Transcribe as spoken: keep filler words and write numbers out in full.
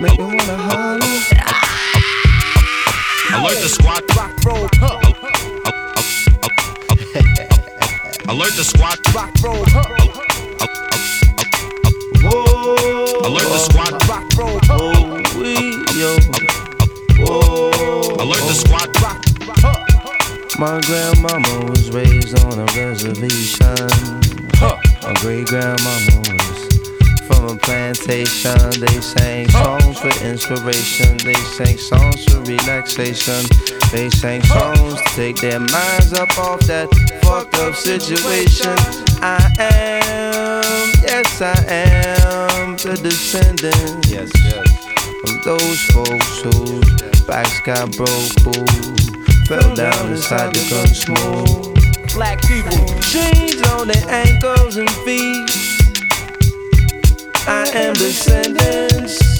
make me wanna holler. Alert the squad. Rock, roll, huh. Alert the squad. Rock, roll, huh. Whoa. Alert the squad. Rock, roll, huh. Oh, we, yo. Whoa. Alert the squad. Rock, huh. My grandmama was raised on a reservation. Huh. My great grandmama was from a plantation. They sang songs for inspiration. They sang songs for relaxation. They sang songs to take their minds up off that fucked up situation. I am, yes I am the descendant, yes, yes, of those folks whose backs got broke, who fell down inside the gun smoke. Black people. Chains on their ankles and feet. I am descendants